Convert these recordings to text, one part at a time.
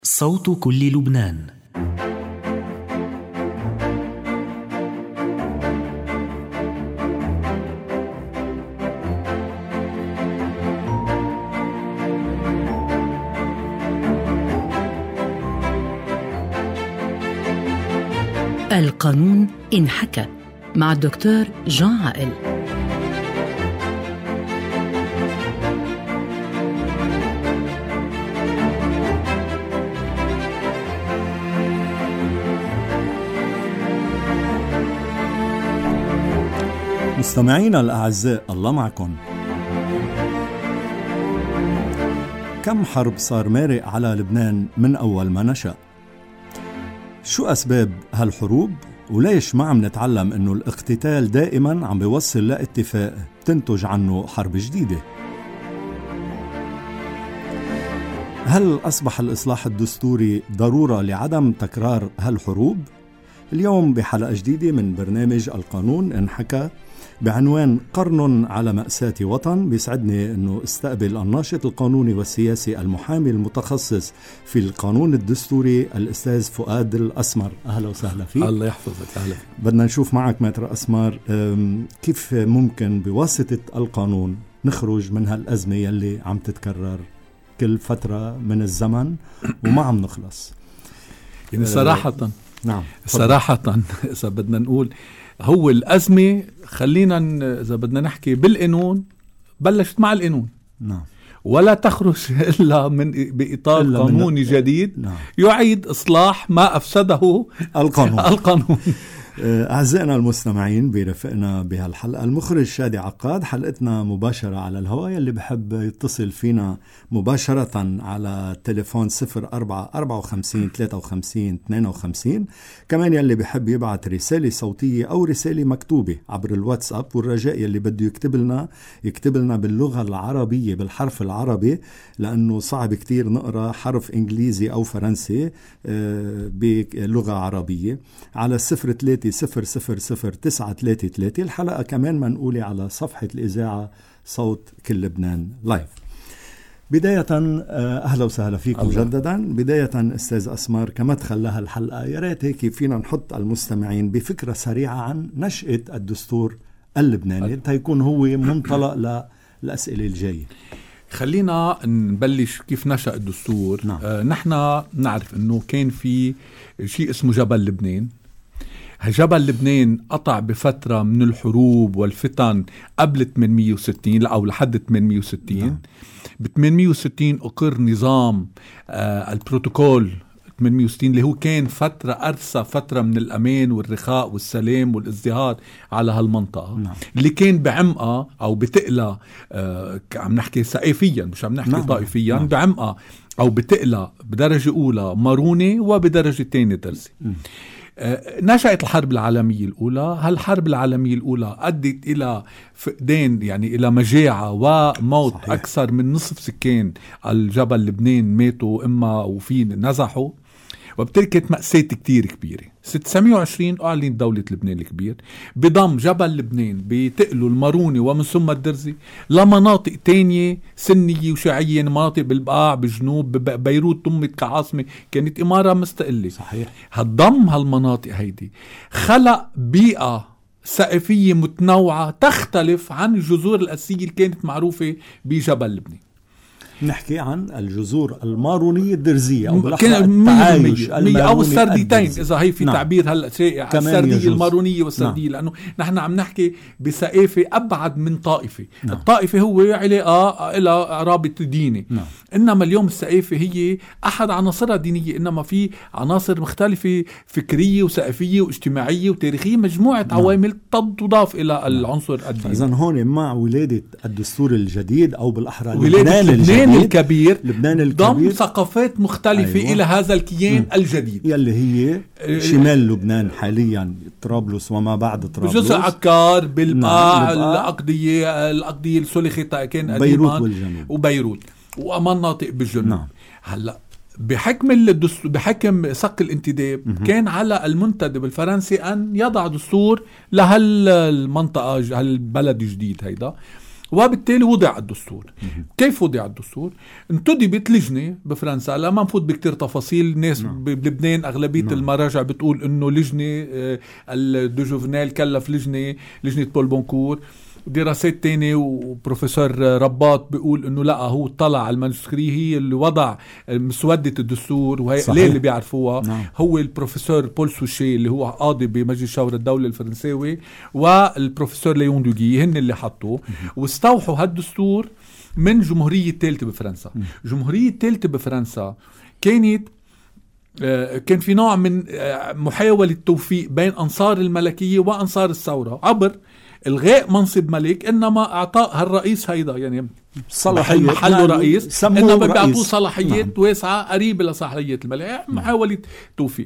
صوت كل لبنان. القانون انحكى مع الدكتور جان عائل. مستمعينا الأعزاء، الله معكم. كم حرب صار مارق على لبنان من أول ما نشأ؟ شو أسباب هالحروب؟ وليش ما عم نتعلم إنه الاقتتال دائما عم بيوصل لاتفاق تنتج عنه حرب جديدة؟ هل أصبح الإصلاح الدستوري ضرورة لعدم تكرار هالحروب؟ اليوم بحلقة جديدة من برنامج القانون انحكى بعنوان قرن على مأساة وطن، بيسعدني أنه استقبل الناشط القانوني والسياسي المحامي المتخصص في القانون الدستوري الأستاذ فؤاد الأسمر. أهلا وسهلا فيك. الله يحفظك. أهلا. بدنا نشوف معك ماتر أسمر كيف ممكن بواسطة القانون نخرج من هالأزمة يلي عم تتكرر كل فترة من الزمن وما عم نخلص. يعني صراحة نعم صراحة إذا بدنا نقول هو الأزمة، خلينا إذا بدنا نحكي بالقانون، بلشت مع القانون. نعم. ولا ولا تخرج إلا من بإطار قانوني جديد. نعم. يعيد إصلاح ما أفسده القانون. أعزائنا المستمعين، برفقنا بهالحلقة المخرج شادي عقاد. حلقتنا مباشرة على الهواء، اللي بحب يتصل فينا مباشرة على تليفون 04-54-53-52. كمان يلي بحب يبعت رسالة صوتية أو رسالة مكتوبة عبر الواتساب، والرجاء يلي بده يكتب لنا باللغة العربية، بالحرف العربي، لأنه صعب كتير نقرأ حرف إنجليزي أو فرنسي بلغة عربية، على 03-000-933. الحلقة كمان منقولة على صفحة الإذاعة صوت كل لبنان لايف. بداية أهلا وسهلا فيك مجددا. بداية أستاذ أسمر، كما تخلها الحلقة، يا ريت هيك فينا نحط المستمعين بفكرة سريعة عن نشأة الدستور اللبناني، تيكون هو منطلق للأسئلة الجاية. خلينا نبلش كيف نشأ الدستور. نعم. نحن نعرف أنه كان في شيء اسمه جبل لبنان. جبل لبنان قطع بفترة من الحروب والفتن قبل 860 أو لحد 860. نعم. ب 860 أقر نظام البروتوكول 860، اللي هو كان أرسى فترة من الأمان والرخاء والسلام والازدهار على هالمنطقة. نعم. اللي كان بعمقها أو بتقلى، عم نحكي ثقافيا مش عم نحكي نعم. طائفيا. نعم. بعمقها أو بتقلى بدرجة أولى مارونة وبدرجة تانية درزي. نشأت الحرب العالمية الأولى. هالحرب العالمية الأولى أدت إلى فقدان، يعني إلى مجاعة وموت. صحيح. أكثر من نصف سكان الجبل لبنان ماتوا إما وفي نزحوا، وبتركت مأساة كتير كبيرة. 620 أعلن دولة لبنان الكبير بضم جبل لبنان بتقلوا الماروني ومن ثم الدرزي لمناطق تانية سنية وشيعية، مناطق بالبقاع بالجنوب. بيروت ضمت كعاصمة، كانت إمارة مستقلة. صحيح. هالضم هالمناطق هيدي خلق بيئة ثقافية متنوعة تختلف عن الجذور الأساسية اللي كانت معروفة بجبل لبنان. نحكي عن الجذور المارونية الدرزية أو التعايش أو السرديتين، إذا هي في نعم. تعبير هلأ شيء السردية المارونية والسردية. نعم. لأنه نحن عم نحكي بثقافة أبعد من طائفة. نعم. الطائفة هو علاقة إلى رابط ديني. نعم. إنما اليوم الثقافة هي أحد عناصرها دينية، إنما في عناصر مختلفة فكرية وثقافية واجتماعية وتاريخية، مجموعة نعم. عوامل تضاف إلى العنصر الديني. إذن هون مع ولادة الدستور الجديد، أو بالأحرى لبنان الكبير الكبير، ضم ثقافات مختلفة. أيوة. إلى هذا الكيان الجديد يلي هي شمال لبنان حاليا، طرابلس وما بعد طرابلس، بجزء عكار بالبقاع. نعم. الأقضية السلخة كان بيروت والجنوب وبيروت ومناطق بالجنوب. نعم. هلا بحكم صك الانتداب كان على المنتدب الفرنسي أن يضع دستور لهالمنطقة، هالبلد الجديد هيدا. وبالتالي وضع الدستور. كيف وضع الدستور؟ انتدبت لجنة بفرنسا، لما نفوت بكتير تفاصيل. ناس بلبنان أغلبية المراجع بتقول إنه لجنة دو جوفنال كلف لجنة بول بونكور. دراسات تانية وبروفيسور رباط بيقول انه لا، هو طلع على المانuscrits هي اللي وضع مسودة الدستور، وهي ليه اللي بيعرفوها. هو البروفيسور بول سوشي اللي هو قاضي بمجلس شورى الدولة الفرنساوي، والبروفيسور ليون دوغي، هن اللي حطوه واستوحوا هالدستور من جمهورية الثالثة بفرنسا. جمهورية الثالثة بفرنسا كان في نوع من محاولة توفيق بين أنصار الملكية وأنصار الثورة عبر الغاء منصب ملك، انما اعطاء هالرئيس هيدا يعني صلاحية محله رئيس، انما بيعطوه صلاحيات واسعة قريبة لصلاحية الملك، محاولة توفيق.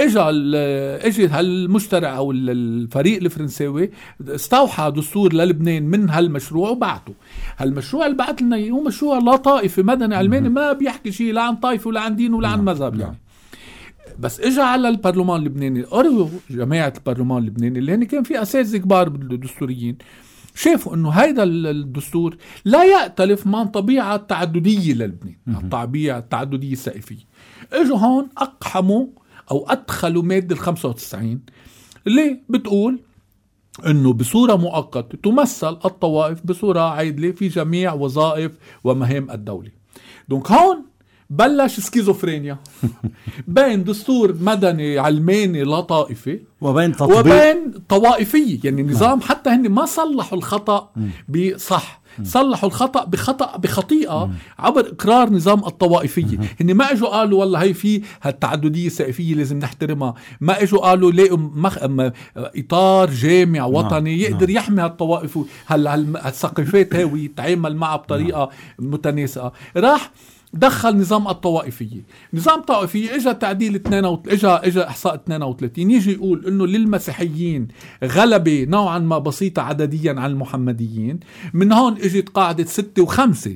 اجى هالمجترع او الفريق الفرنساوي استوحى دستور للبنان من هالمشروع وبعته. هالمشروع اللي بعت لنا هو مشروع لا طائفي مدني علماني، ما بيحكي شيء لا عن طائفة ولا عن دين ولا عن مذهب يعني. بس اجى على البرلمان اللبناني، قروا جماعة البرلمان اللبناني اللي هن كان في أساتذة كبار بالدستوريين، شافوا انه هيدا الدستور لا يأتلف مع طبيعة التعددية للبنان، الطبيعة التعددية السائفية. اجوا هون اقحموا او ادخلوا مادة 95 اللي بتقول انه بصورة مؤقتة تمثل الطوائف بصورة عادلة في جميع وظائف ومهام الدولة. دونك هون بلش سكيزوفرينيا بين دستور مدني علماني لا طائفي وبين طوائفية. يعني نظام حتى هن ما صلحوا الخطأ بصح، صلحوا الخطأ بخطيئة عبر إقرار نظام الطوائفية. هن ما اجوا قالوا والله هي في هالتعددية السائفية لازم نحترمها، ما اجوا قالوا ليه إطار جامع وطني يقدر يحمي هالطوائف هالثقافات هاي ويتعامل معها بطريقة متناسقة. راح دخل نظام الطوائفية. نظام الطوائفية اجى تعديل اجى احصاء 32 يجي يقول انه للمسيحيين غلبة نوعا ما بسيطة عدديا عن المحمديين. من هون اجت قاعدة 6 و5،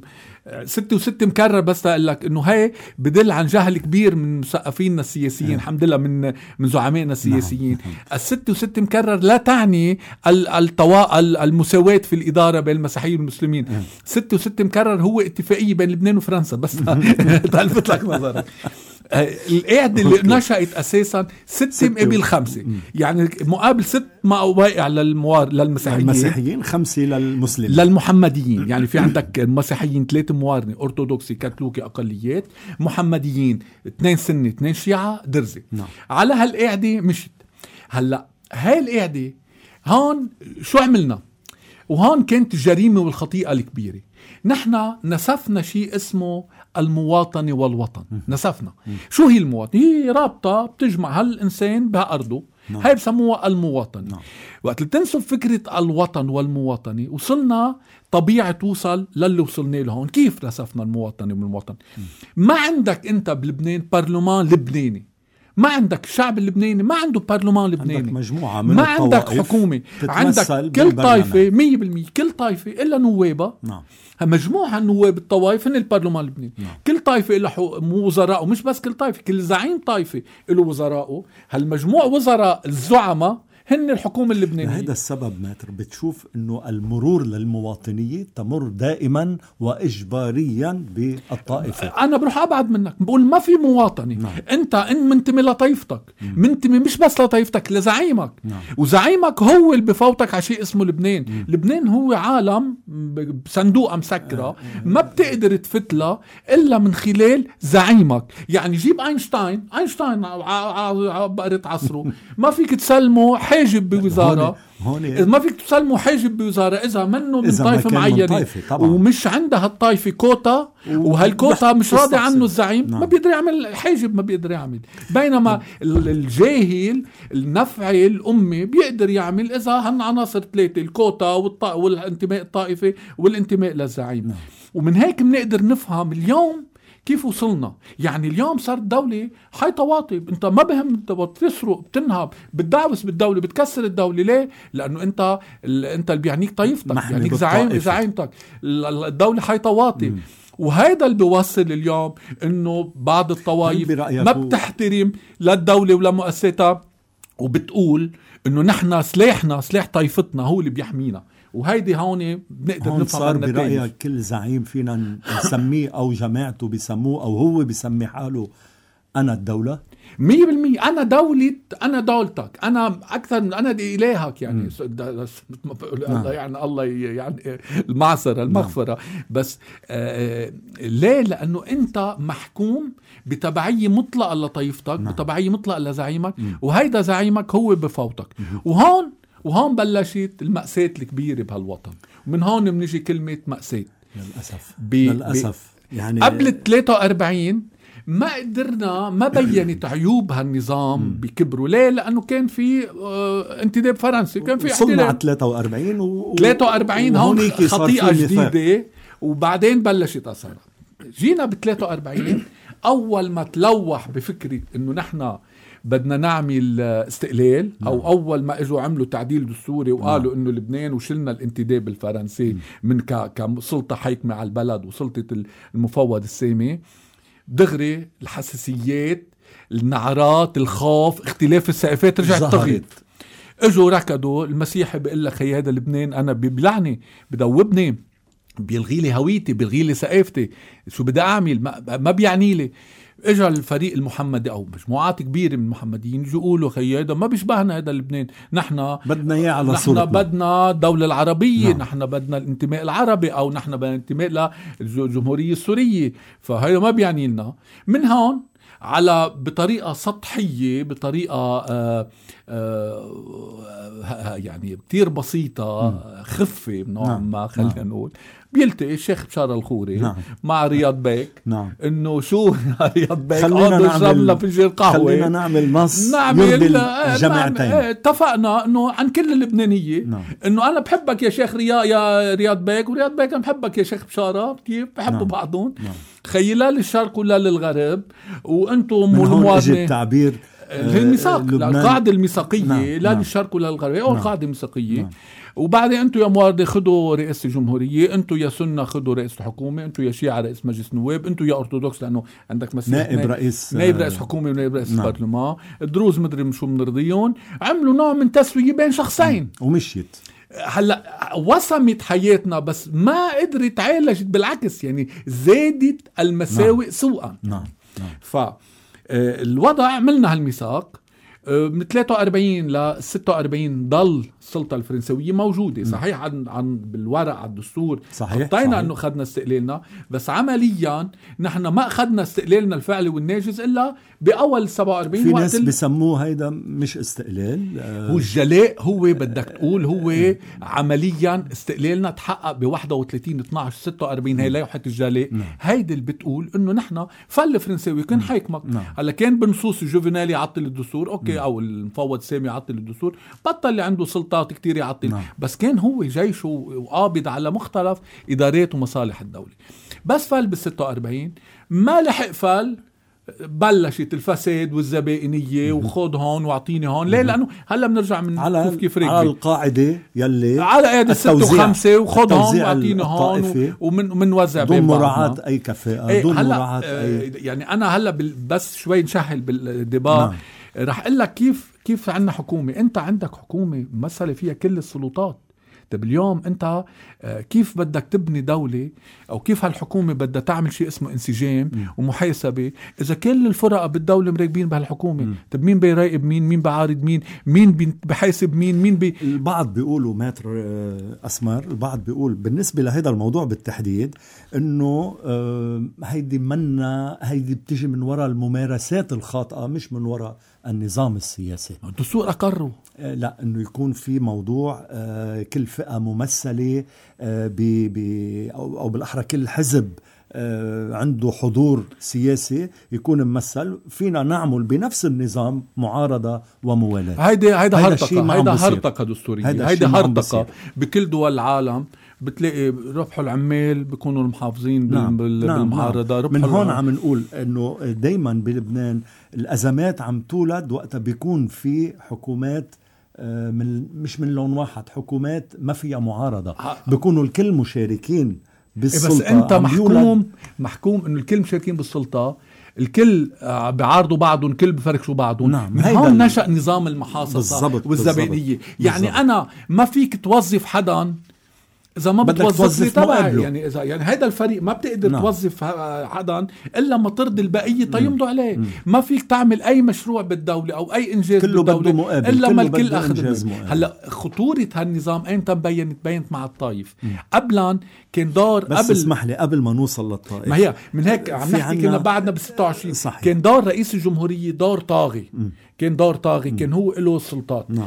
6 و6 مكرر، بس أقول لك إنه هاي بدل عن جهل كبير من مثقفيننا السياسيين، الحمد لله من زعمائنا السياسيين. 6 و6 مكرر لا تعني المساواة في الإدارة بين المسيحيين والمسلمين. 6 و6 مكرر هو اتفاقية بين لبنان وفرنسا، بس تلفت لك نظرك. القاعدة اللي نشأت أساسا 6 مقابل 5، يعني مقابل 6 ما واقع للمسيحيين 5 للمسلمين للمحمديين. يعني في عندك مسيحيين 3 موارنة، أرثوذكسي كاثوليكي أقليات، محمديين 2 سنة 2 شيعة درزي. على هالقاعدة مشت. هلأ هاي القاعدة هون شو عملنا؟ وهون كانت الجريمة والخطيئة الكبيرة. نحن نسفنا شيء اسمه المواطنة والوطن. نسفنا. شو هي المواطنة؟ هي رابطة بتجمع هالإنسان بأرضه، هاي بسموها المواطنة. وقت اللي تنسف فكرة الوطن والمواطنة وصلنا طبيعة توصل للي وصلنا لهون. كيف نسفنا المواطنة والمواطن؟ ما عندك انت بلبنان برلمان لبناني، ما عندك الشعب اللبناني ما عنده برلمان لبناني، عندك مجموعة من ما عندك حكومة، عندك كل طائفة 100% كل طائفة إلا نوابة. مجموعة النواب الطوائف هن البرلمان اللبناني. كل طائفة إلا وزراء، ومش بس كل طائفة، كل زعيم طائفة له وزراءه. هالمجموع وزراء الزعماء هن الحكومة اللبنانية. هذا السبب ماتر بتشوف انه المرور للمواطنية تمر دائما واجباريا بالطائفة. انا بروح ابعد منك، بقول ما في مواطنة. انت منتمي لطائفتك، منتمي مش بس لطائفتك، لزعيمك. وزعيمك هو اللي بفوتك على شيء اسمه لبنان. لبنان هو عالم بصندوق مسكرة ما بتقدر تفتله الا من خلال زعيمك. يعني جيب اينشتاين بقرة عصره ما فيك تسلمه حاجب بوزارة، ما فيك تسلمه حاجب بوزارة إذا منه من طائفة معينة ومش عندها الطائفة كوتا، وهالكوتا مش راضي عنه الزعيم. ما بيقدر يعمل حاجب، ما بيقدر يعمل. بينما الجاهل النفعي الأمي بيقدر يعمل إذا هالعناصر 3، الكوتا والانتماء الطائفي والانتماء للزعيم. ومن هيك بنقدر نفهم اليوم كيف وصلنا. يعني اليوم صار الدولة حي طواطب، انت ما بهم انت بتسرق بتنهب بتدعوس بالدولة بتكسر الدولة. ليه؟ لأنه انت اللي بيعنيك طائفتك، بيعنيك زعيمتك. الدولة حي طواطب. وهيدا اللي بيوصل اليوم انه بعض الطوائف ما بتحترم للدولة ولا مؤسساتها، وبتقول انه نحن سلاح طائفتنا هو اللي بيحمينا. وهيدي هون بنقدر هون نفهم صار النتائج. برأيك كل زعيم فينا نسميه أو جماعته بيسموه أو هو بيسمي حاله أنا الدولة؟ 100% أنا دولة، أنا دولتك، أنا أكثر من أنا دي إلهك يعني. الله يعني الله يعني المعصرة المغفرة. بس ليه؟ لأنه أنت محكوم بتبعية مطلقة لطائفتك، بتبعية مطلقة لزعيمك، وهيدا زعيمك هو بفوتك. وهون بلشت المأساة الكبيرة بهالوطن، ومن هون بنجي كلمة مأساة. للأسف يعني قبل 43 ما قدرنا، ما بينت عيوب هالنظام بكبره. ليه؟ لأنه كان في انتداب فرنسي، كان في احتلال 43 43 هون خطيئة جديدة، وبعدين بلشت أثرها. جينا ب 43 أول ما تلوح بفكرة إنه نحن بدنا نعمل استقلال، أو أول ما إجوا عملوا تعديل دستوري وقالوا إنه لبنان وشلنا الانتداب الفرنسي من كسلطة حاكمة على البلد وسلطة المفوض السامي، دغري الحساسيات، النعرات، الخوف، اختلاف الثقافات رجعت تغيط. اجوا ركضوا. المسيحي بيقول لك هي هذا لبنان انا بيبلعني، بدوبني، بيلغي لي هويتي، بيلغي لي ثقافتي، شو بدي اعمل؟ ما بيعني لي. اجى الفريق المحمدي او مجموعات كبيره من المحمديين يجوا يقولوا خي هذا ما بيشبهنا، هذا لبنان، نحن بدنا اياه على صورتنا، نحن بدنا الدوله العربيه، نحن بدنا الانتماء العربي، او نحن بدنا الانتماء للجمهوريه السوريه، فهذا ما بيعني لنا. من هون على بطريقه سطحيه، بطريقه يعني كتير بسيطه، خفه نوعا ما، خلينا نقول، بيلتقي الشيخ بشار الخوري مع رياض بيك. انه شو رياض بيك خلينا فنجان قهوه، خلينا نعمل نص يرضي الجماعتين. اتفقنا انه عن كل اللبنانيه انه انا بحبك يا شيخ يا رياض بيك، ورياض بيك انا بحبك يا شيخ بشاره، كيف بحبوا بعضهم. خيلا للشرق ولا للغرب، وانتم والمواطنين التعبير الميثاق، القاعده الميثاقيه، لا للشرق ولا للغرب، او القاعده الميثاقيه. وبعدين انتم يا موارده خدوا رئاسة الجمهورية، انتم يا سنة خدوا رئاسة الحكومة، انتم يا شيعة رئيس مجلس نواب، انتم يا ارثوذكس لانه عندك مسيح نائب رئيس حكومة ونائب رئيس البرلمان، الدروز مدري شو بنرضيهم. عملوا نوع من تسوية بين شخصين ومشيت. هلا وصمت حياتنا، بس ما قدرت عالجت، بالعكس يعني زادت المساوئ سوءا. فالوضع عملنا هالميثاق من 43 ل 46 ضل السلطة الفرنسوية موجودة. صحيح عن بالورق على الدستور حطينا انه اخذنا استقلالنا، بس عمليا نحن ما اخذنا استقلالنا الفعلي والناجز الا باول 47. في ناس بسموه هيدا مش استقلال، هو الجلاء. هو بدك تقول هو عمليا استقلالنا تحقق ب 31/12/46. هي لائحة الجلاء، هيدي اللي بتقول انه نحن فل فرنساوي كان حاكمك. هلا كان بنصوص الجوفينالي يعطل الدستور، اوكي، او المفوض سامي يعطل الدستور، بطل اللي عنده سلطات كتير يعطل. بس كان هو جيشه وقابض على مختلف ادارات ومصالح الدولة. بس فل بال46 ما لحق فل، بلشت الفساد والزبائنية، وخد هون واعطيني هون. ليه؟ لأنه هلا بنرجع من على كيف على القاعدة يلي على قاعدة 6 و5، وخد هون واعطيني هون، ومنوزع بين بعضنا، دون مراعاة أي كفاءة، دون مراعاة أي يعني. أنا هلا بس شوي نشهل بالدبار رح أقول لك كيف عندنا حكومة. أنت عندك حكومة مسألة فيها كل السلطات. طب اليوم أنت كيف بدك تبني دولة، أو كيف هالحكومة بدها تعمل شيء اسمه انسجام ومحاسبة إذا كل الفرق بالدولة مراقبين بهالحكومة؟ طب مين بيراقب مين بعارض مين بحاسب مين البعض بيقولوا ماتر أسمر، البعض بيقول بالنسبة لهذا الموضوع بالتحديد إنه هيدي بتيجي من وراء الممارسات الخاطئة، مش من وراء النظام السياسي. الدستور أقره لا، إنه يكون في موضوع كل فئة ممثلة أو بالأحرى كل حزب عنده حضور سياسي يكون ممثل. فينا نعمل بنفس النظام معارضة وموالاه. هيدا هرطقة دستورية، هيدا هرطقة بكل دول العالم. بتلاقي ربحوا العمال بيكونوا المحافظين بالمعارضة. من هون عم نقول انه دايما بلبنان الازمات عم تولد وقتها بيكون في حكومات مش من لون واحد، حكومات ما فيها معارضة، بيكونوا الكل مشاركين بالسلطة. بس انت محكوم انه الكل مشاركين بالسلطة، الكل بيعارضوا بعضهم، الكل بفركشوا بعضهم. من هون نشأ نظام المحاصصة والزبائنية. يعني أنا ما فيك توظف حدا اذا ما بدك بتوظف توظف تبعي مقابله. يعني اذا يعني هيدا الفريق ما بتقدر نعم. توظف حدا الا ما ترضي البقيه تيمضوا عليه. ما فيك تعمل اي مشروع بالدوله او اي انجاز كله بالدوله بده مقابل، الا ما كله الكل بده اخذ إنجاز منه. مقابل. هلا خطوره هالنظام ايمتى بينت مع الطائف. قبلا كان دور بس قبل اسمح لي قبل ما نوصل للطائف، ما هي من هيك عم في نحكي كنا عنا- بعدنا ب 26 صحيح. كان دور رئيس الجمهورية دور طاغي. كان دور طاغي، كان هو له السلطات. نعم.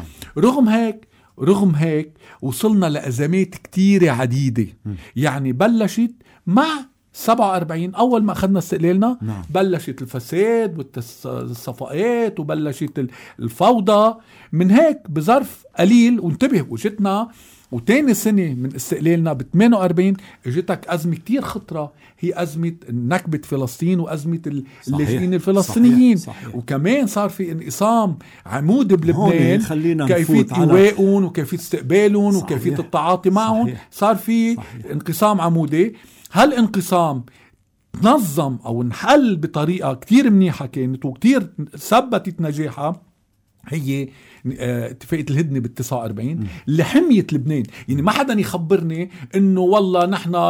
رغم هيك وصلنا لأزمات كتيرة عديدة. يعني بلشت مع 47 أول ما أخذنا استقلالنا. نعم. بلشت الفساد والصفقات وبلشت الفوضى. من هيك بظرف قليل وانتبه وجتنا وتاني سنة من استقلالنا ب 48 اجتك أزمة كتير خطرة، هي أزمة نكبة فلسطين وأزمة اللاجئين الفلسطينيين. صحيح. وكمان صار في انقسام عمود هون بلبنان، خلينا كيفية نفوت على- إيواءهم وكيفية استقبالهم صحيح. وكيفية التعاطي معهم. صحيح. صار في صحيح. انقسام عمودي. هالانقسام تنظم أو انحل بطريقة كتير منيحة كانت وكتير ثبتت نجاحها، هي اتفاقية الهدنة بال49 اللي حميت لبنان. يعني ما حدا يخبرني انه والله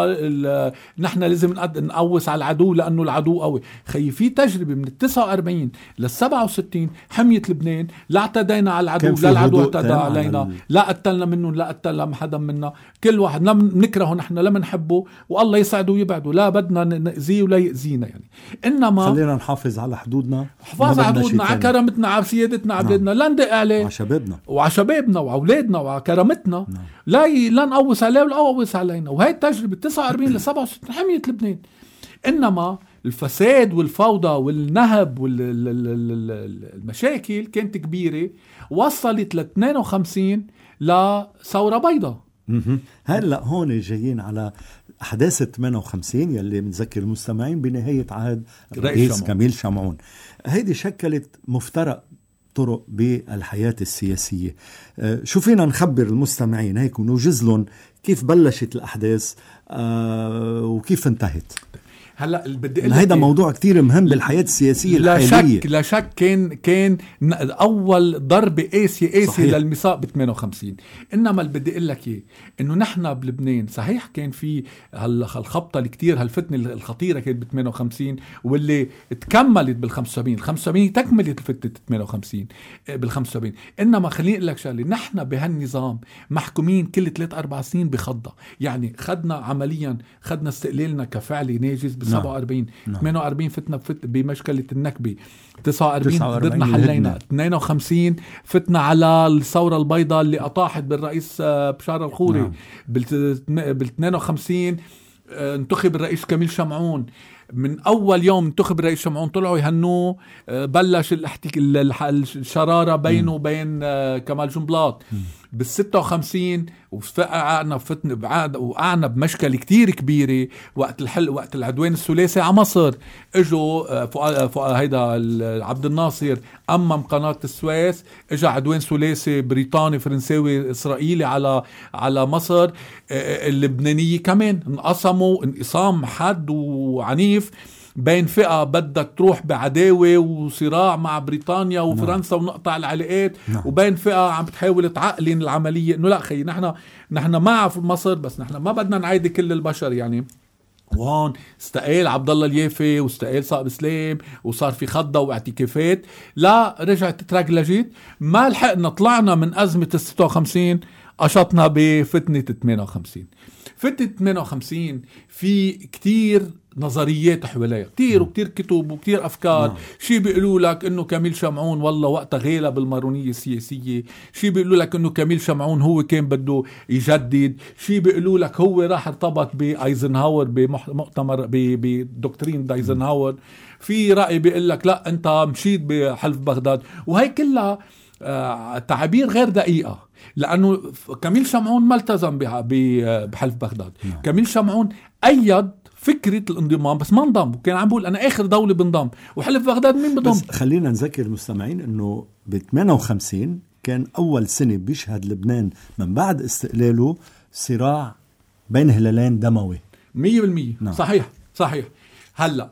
نحن لازم نقوس على العدو لانه العدو قوي. خي في تجربة من 49 لل67 حميت لبنان، لا اعتدينا على العدو، لا العدو اعتدى علينا، لا قتلنا منهم، لا قتلنا حدا منا. كل واحد لا نكرهه نحن، لا منحبه، والله يسعده ويبعده، لا بدنا نأذيه ولا يأذينا. يعني انما خلينا نحافظ على حدودنا، حفاظ على حدودنا، على كرامتنا، على سيادتنا، على بلادنا، لا ندق عليه، على شبابنا وعلى اولادنا وعلى كرامتنا. لا نقوس عليه ولا نقوس علينا. وهي التجربه 49 ل 67 حميت لبنان. انما الفساد والفوضى والنهب والمشاكل كانت كبيره، وصلت ل 52 لثوره بيضاء. هلا هون جايين على أحداث 58 يلي بنذكر المستمعين بنهاية عهد الرئيس كميل شمعون. هيدي شكلت مفترق طرق بالحياة السياسية. شو فينا نخبر المستمعين هيك ونوجز لهم كيف بلشت الأحداث وكيف انتهت؟ هلا بدي هيدا موضوع كتير مهم بالحياة السياسية الحالية. لا شك كان أول ضربة قاسية للميثاق ب 58. إنما اللي بدي أقول لك إيه، إنه نحن بلبنان صحيح كان في هالخبطة الكتير، هالفتنة الخطيرة كانت ب 58 واللي تكملت بال 75. 75 تكملت الفتنة 58 بال 75. إنما خليني أقول لك شغلة، نحن بهالنظام محكومين كل 3-4 سنين بخضة. يعني خدنا استقلالنا كفعل ناجز 47. 48 فتنا بمشكلة النكبة. 49 قدرنا حلينا. 52 فتنا على الثورة البيضاء اللي أطاحت بالرئيس بشار الخوري. بال 52 انتخب الرئيس كميل شمعون. من أول يوم انتخب الرئيس شمعون طلعوا يهنوه، بلش الشرارة بينه وبين كمال جنبلاط. بال56 وقعنا بمشكلة كتير كبيرة وقت العدوان الثلاثي على مصر. اجوا هيدا عبد الناصر أمم قناة السويس، اجا عدوان ثلاثي بريطاني فرنساوي إسرائيلي على مصر. اللبنانية كمان انقسموا انقسام حاد وعنيف بين فئة بدك تروح بعداوة وصراع مع بريطانيا وفرنسا ونقطع العلاقات، وبين فئة عم بتحاول تعقلن العملية انه لا خي نحن مع في مصر، بس نحن ما بدنا نعيد كل البشر. يعني وهون استقال عبد الله اليافي واستقال صائب سليم وصار في خضة واعتكافات. لا رجعت ترجلجت، ما لحقنا طلعنا من أزمة 56 قشطنا بفتنة 58. فتنة 58 في كتير نظريات حواليها، كتير وكتير كتب وكتير أفكار. شي بيقولوا لك إنه كميل شمعون والله وقتها غيلة بالمارونية السياسية، شي بيقولوا لك إنه كميل شمعون هو كان بده يجدد، شي بيقولوا لك هو راح ارتبط بأيزنهاور بمؤتمر بدكتورين دايزنهاور. في رأي بيقول لك لا أنت مشيت بحلف بغداد. وهي كلها تعبير غير دقيقة، لأنه كميل شمعون ما التزم بحلف بغداد. كميل شمعون أيد فكرة الانضمام بس ما انضم، وكان عم بقول أنا آخر دولة بنضم، وحلف بغداد مين بنضم. بس خلينا نذكر المستمعين أنه ب 58 كان أول سنة بيشهد لبنان من بعد استقلاله صراع بين هلالين دموي 100%. صحيح. هلأ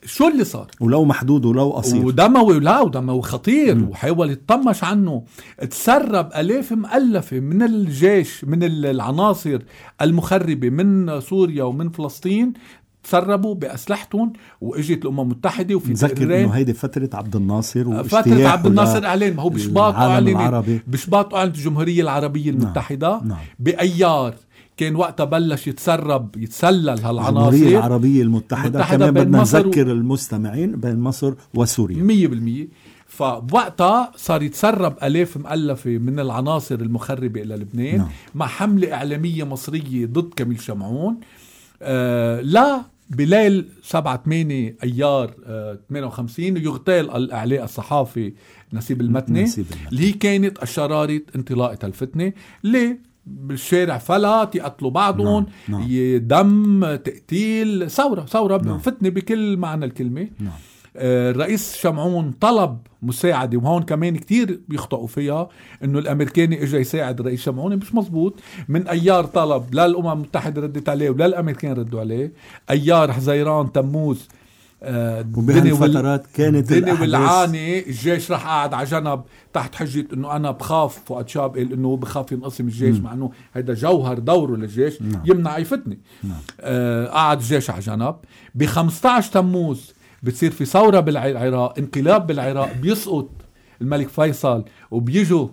شو اللي صار؟ ولو محدود ولو قصير ودموي خطير وحاول يتطمش عنه. تسرب آلاف مؤلفة من الجيش، من العناصر المخربة من سوريا ومن فلسطين، تسربوا بأسلحتهم، واجت الأمم المتحدة. وفي نذكر انه هيدي فترة عبد الناصر، فترة عبد الناصر اعلان، ما هو بشباط اعلنت الجمهورية العربية المتحدة. نعم. بأيار كان وقتها بلش يتسلل هالعناصر. الجمهورية العربية المتحدة كمان بدنا نذكر المستمعين بين مصر وسوريا 100%. فوقتها صار يتسرب آلاف مؤلفة من العناصر المخربة إلى لبنان. نعم. مع حملة إعلامية مصرية ضد كميل شمعون. لا بليل 7-8 أيار 58 يغتال الإعلاء الصحافي نسيب المتني اللي هي كانت الشرارة انطلاقة الفتنة. ليه؟ بالشارع فلت يقتلوا بعضهم. نعم. دم، تقتيل، ثورة نعم. فتنة بكل معنى الكلمة. نعم. الرئيس شمعون طلب مساعدة، وهون كمان كتير بيخطئوا فيها، انه الامريكاني اجا يساعد الرئيس شمعون. مش مزبوط. من ايار طلب، لا الامم المتحدة ردت عليه ولا الامريكان ردوا عليه. ايار، حزيران، تموز، وبهالفترات كانت الدنيا والعاني. الجيش راح قاعد على جنب تحت حجة انه انا بخاف. فؤاد شاب قال انه بخاف ينقسم الجيش، مع انه هيدا جوهر دوره للجيش. نعم. يمنع اي فتنة. نعم. قاعد الجيش على جنب. ب15 تموز بتصير في ثورة بالعراق، انقلاب بالعراق، بيسقط الملك فيصل، وبيجوا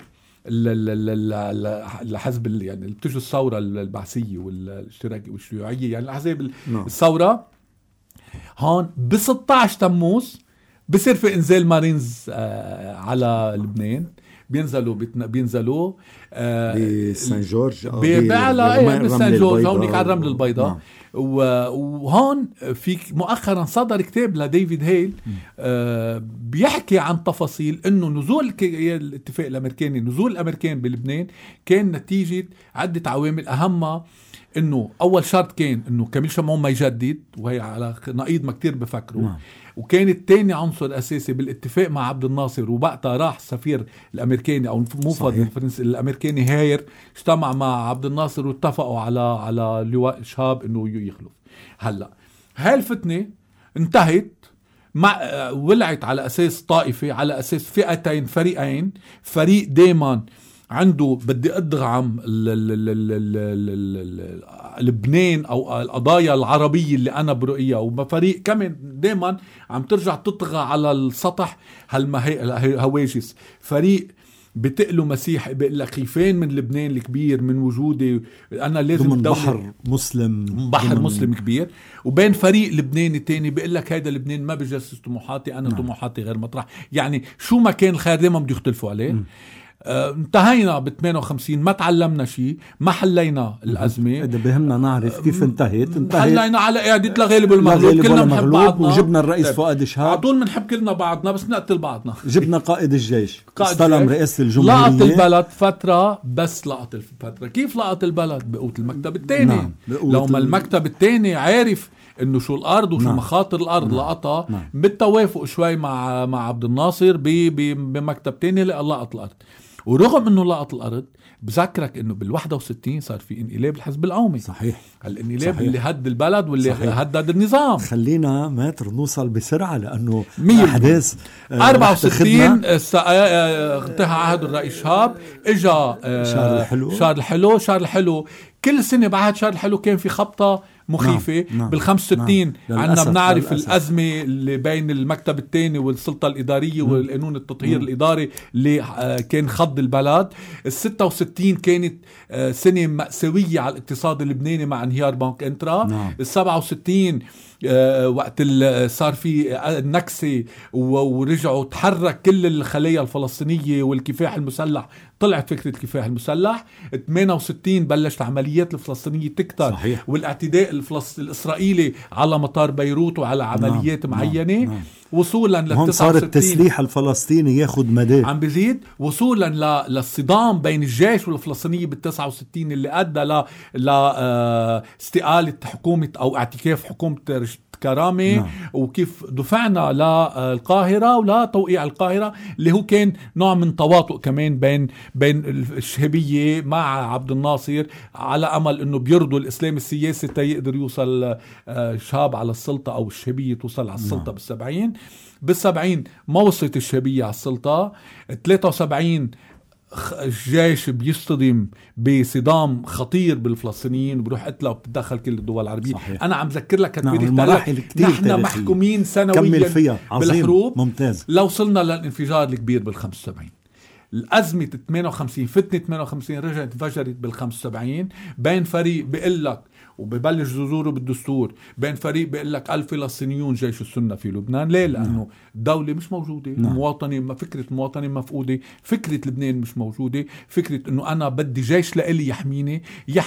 الحزب يعني بتجوا الثورة البعثية والاشتراكية والشيوعية، يعني الأحزاب الثورة. هون ب16 تموز بصير في انزال مارينز على لبنان. بينزلوا بسان جورج، بسان جورج، هونيك على الرمل البيضاء. وهون في مؤخرا صدر كتاب لديفيد هيل بيحكي عن تفاصيل انه نزول الاتفاق الامريكاني، نزول الامريكان بلبنان كان نتيجة عدة عوامل. اهمها انه اول شرط كان انه كميل شمعون ما يجدد، وهي على نقيض ما كتير بفكروا. وكان التاني عنصر اساسي بالاتفاق مع عبد الناصر، ووقتها راح السفير الامريكاني او موفد الفرنسي الامريكاني هاير اجتمع مع عبد الناصر واتفقوا على لواء شهاب انه يخلف. هلا هاي الفتنه انتهت مع ولعت على اساس طائفه، على اساس فئتين، فريقين. فريق دايما عنده بدي ادغم لبنان او القضايا العربيه اللي انا برؤيها، وفريق كمان دائما عم ترجع تطغى على السطح هالهواجس. فريق بتقلوا مسيح بيقول لك خيفان من لبنان الكبير، من وجودي انا لازم بحر مسلم كبير. وبين فريق لبناني تاني بيقول لك هيدا لبنان ما بجسس طموحاتي، انا طموحاتي غير مطرح. يعني شو ما كان الخير دائما بده يختلفوا عليه. انتهينا ب58، ما تعلمنا شيء، ما حلينا الأزمة. إذا بهمنا نعرف كيف انتهت. حلينا على إعادة الغالب والمغلوب. كلنا بنحب بعضنا، وجبنا الرئيس فؤاد شهاب. عطول بنحب كلنا بعضنا، بس نقتل بعضنا. جبنا قائد الجيش، استلم رئاسة الجمهورية، لقط البلد فترة. بس لقط الفترة كيف لقط البلد؟ بقوة المكتب الثاني. نعم. لو ما المكتب الثاني عارف انه شو الارض وشو مخاطر الارض، لقطها بالتوافق شوي مع عبد الناصر بمكتب تاني لقط الارض. ورغم انه لقط الارض، بذكرك انه بال61 صار في انقلاب الحزب القومي. صحيح. الانقلاب صحيح. اللي هد البلد واللي هدد النظام. خلينا ماتر نوصل بسرعة لأنه أحداث 64 انتهى عهد الرئيس شهاب. اجا شهر الحلو. كل سنة بعد شهر الحلو كان في خبطة مخيفة. بال65 عنا بنعرف الأزمة اللي بين المكتب الثاني والسلطة الإدارية والقانون التطهير الإداري اللي كان خض البلد. 66 كانت سنة مأساوية على الاقتصاد اللبناني مع انهيار بنك انترا. 67 وقت صار في النكسة ورجعوا تحرك كل الخلايا الفلسطينية والكفاح المسلح، طلعت فكرة الكفاح المسلح. 68 بلشت عمليات الفلسطينية تكتر. صحيح. والاعتداء الإسرائيلي على مطار بيروت وعلى عمليات معينة. وصولا هون صار التسليح الفلسطيني ياخد مدى عم بيزيد، وصولا للصدام بين الجيش والفلسطينية بال69 اللي أدى لاستقالة حكومة أو اعتكاف حكومة كرامة وكيف دفعنا للقاهرة ولا توقيع القاهرة اللي هو كان نوع من تواطؤ كمان بين الشهبية مع عبد الناصر على أمل أنه بيرضوا الإسلام السياسي تيقدر يوصل شاب على السلطة أو الشهبية توصل على السلطة بال70 ما وصلت الشهبية على السلطة. 73 الجيش بيصطدم بصدام خطير بالفلسطينيين وبروح قتله وبتدخل كل الدول العربية. صحيح. أنا عم ذكر لك المراحل كتير نحن تاريخية. محكومين سنويا بالحروب. ممتاز. لو وصلنا للانفجار الكبير بال75 الأزمة 58 فتنة 58 رجعت انفجرت بال75 بين فريق بيقول لك وببلش جذوره بالدستور بين فريق بيقول لك الفلسطينيون جيش السنة في لبنان. ليه؟ لأنه الدولة مش موجودة. المواطنة فكرة المواطنة مفقودة. فكرة لبنان مش موجودة. فكرة أنه أنا بدي جيش لإلي يحميني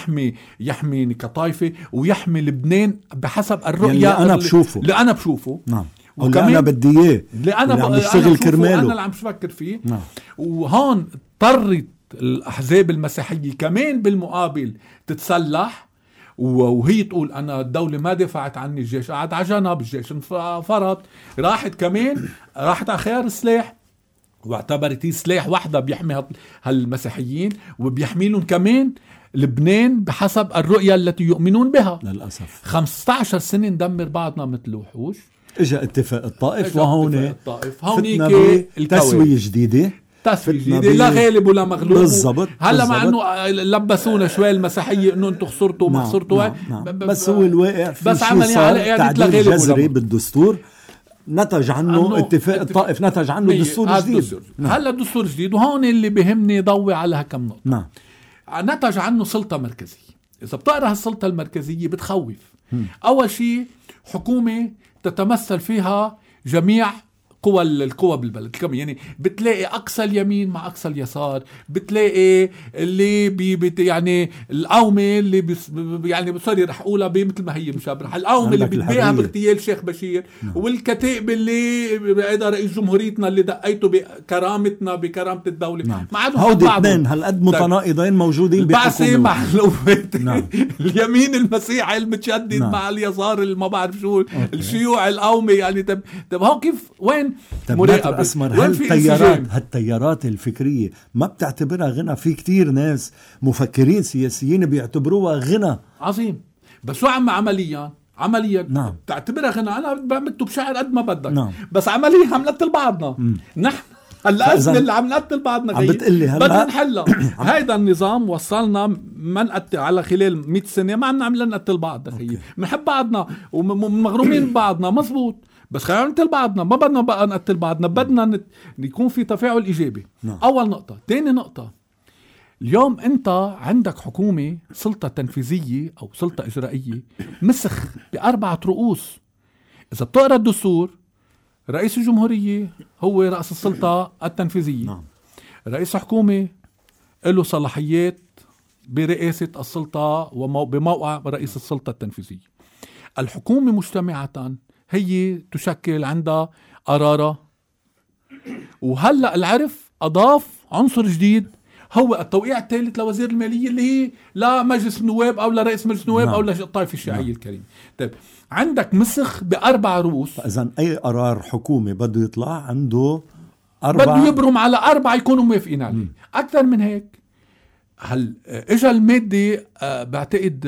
يحميني كطائفة ويحمي لبنان بحسب الرؤية اللي أنا بشوفه. نعم. وكمان أنا بدي إياه اللي أنا بشتغل كرماله أنا اللي عم بفكر فيه. وهون اضطرت الأحزاب المسيحية كمان بالمقابل تتسلح وهي تقول أنا الدولة ما دفعت عني الجيش قعد على جنب الجيش فرط راحت على خيار السلاح واعتبرت سلاح واحدة بيحمي هالمسيحيين وبيحميلهم كمان لبنان بحسب الرؤية التي يؤمنون بها. للأسف 15 سنة ندمر بعضنا مثل الوحوش. اجا اتفاق الطائف وهون هونيك تسوية جديدة لا غالب ولا مغلوب. بالضبط. هلا مع انه لبسونا شوي المسيحيه انه انتم خسرتوا وما خسرتوا. بس هو الواقع في بس عملية على تعديل جذري بالدستور نتج عنه اتفاق الطائف نتج عنه دستور جديد. هلا دستور جديد وهون اللي بيهمني ضوي على هكم نقطة. نتج عنه سلطة مركزية. إذا بتقرأ السلطة المركزية بتخوف. أول شيء حكومة تتمثل فيها جميع القوى بالبلد. يعني بتلاقي أقصى اليمين مع أقصى اليسار. بتلاقي اللي يعني القومة اللي يعني بصري رح أقولها مثل ما هي مشابرة. القومة اللي بتبيعها باغتيال شيخ بشير والكتائب اللي بعد رئيس جمهوريتنا اللي دقيته بكرامتنا بكرامة الدولة. هودي اثنين هالقد متناقضين موجودين بحكومة محلوفة. اليمين المسيحي المتشدد مع اليسار اللي ما بعرف شو الشيوع القومي. يعني طب هون كيف وين مراقبة أسمر؟ هالتيارات الفكرية ما بتعتبرها غنى؟ في كتير ناس مفكرين سياسيين بيعتبروها غنى عظيم. بس شو عمليا تعتبرها غنى؟ أنا بعملته بشعر قد ما بدك. بس عمليا عم نقتل بعضنا. نحن الأزمة اللي عم نقتل بعضنا بدنا نحلها. هيدا النظام وصلنا ما نقتل على خلال 100 سنة ما عم نقتل بعض. بنحب بعضنا ومغرومين بعضنا مزبوط. بس خلينا نقتل بعضنا. ما بدنا بقى نقتل بعضنا. بدنا يكون في تفاعل إيجابي. أول نقطة. تاني نقطة اليوم أنت عندك حكومة سلطة تنفيذية أو سلطة إجرائية مسخ ب4 رؤوس. إذا بتقرأ الدستور رئيس الجمهورية هو رأس السلطة التنفيذية. رئيس حكومة له صلاحيات برئاسة السلطة وبموقع رئيس السلطة التنفيذية. الحكومة مجتمعة هي تشكل عندها قرارة. وهلأ العرف أضاف عنصر جديد هو التوقيع الثالث لوزير المالية اللي هي لا مجلس النواب أو لا رئيس مجلس النواب أو لا الطائفة الشيعية الكريم. طيب عندك مسخ ب4 رؤوس. إذن أي قرار حكومي بده يطلع عنده 4 بده يبرم على 4 يكونوا موافقين عليه. أكثر من هيك هل إجا المادة بعتقد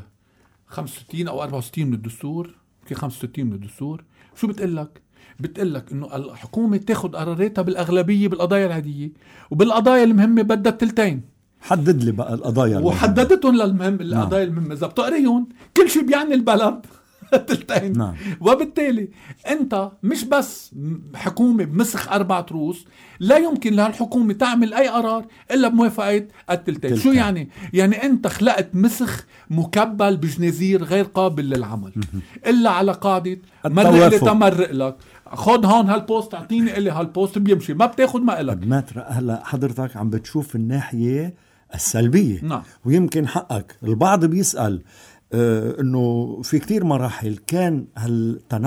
65 أو 64 من الدستور. 65 من الدستور شو بتقلك انه الحكومة تاخد قراراتها بالأغلبية بالقضايا العادية وبالقضايا المهمة بدها 2/3. حدد لي بقى القضايا وحددتهم القضايا المهمة. إذا بتقريهم كل شيء بيعني البلد 2/3. وبالتالي انت مش بس حكومة بمسخ 4 رؤوس. لا يمكن لهالحكومة تعمل اي قرار الا بموافقة 2/3. شو يعني انت خلقت مسخ مكبل بجنازير غير قابل للعمل الا على قاعدة مرق لي تمرق لك. خد هون هالبوست اعطيني اللي هالبوست بيمشي. ما بتاخد ما إلك. هلا حضرتك عم بتشوف الناحية السلبية. ويمكن حقك. البعض بيسأل انه في كتير مراحل كان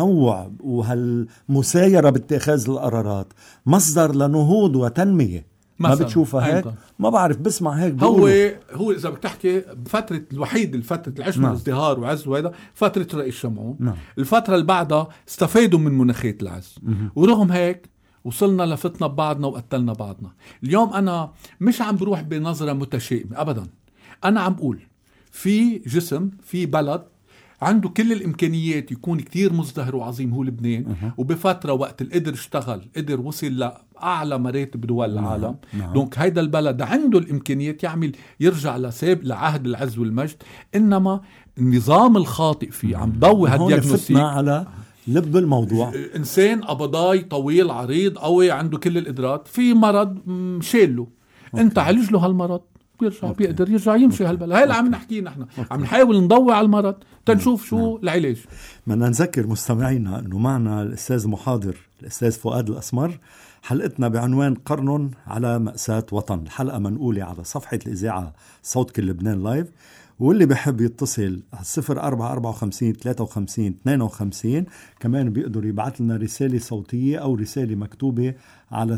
هالتنوع وهالمسايرة باتخاذ القرارات مصدر لنهوض وتنمية ما بتشوفها هيك؟ ما بعرف، بسمع هيك هو إذا بدك تحكي بفترة الوحيد الفترة العشنا ازدهار وعز وهذا فترة رئيس شمعون. الفترة اللي بعدها استفادوا من مناخية العز، ورغم هيك وصلنا لفتنا ببعضنا وقتلنا بعضنا. اليوم أنا مش عم بروح بنظرة متشائمة أبدا، أنا عم بقول في جسم، في بلد عنده كل الإمكانيات يكون كتير مزدهر وعظيم، هو لبنان. وبفترة وقت القدر اشتغل، قدر وصل لأعلى مراتب دول العالم. دونك هيدا البلد عنده الإمكانيات يرجع لعهد العز والمجد. إنما النظام الخاطئ فيه عم ضوي هالدياغنوستيك على لب الموضوع. إنسان قبضاي طويل عريض قوي عنده كل القدرات، في مرض شيله، أنت عالج له هالمرض بيقدر يرجع يمشي هالبلد. هاي اللي عم نحكيه نحن، عم نحاول نضوي على المرض تنشوف شو العلاج. بدنا نذكر مستمعينا انه معنا الاستاذ محاضر الاستاذ فؤاد الأسمر. حلقتنا بعنوان قرن على مأساة وطن. الحلقة منقولة على صفحة الإذاعة صوت كل لبنان لايف، واللي بيحب يتصل 0454 53 52 كمان بيقدر يبعث لنا رسالة صوتية أو رسالة مكتوبة على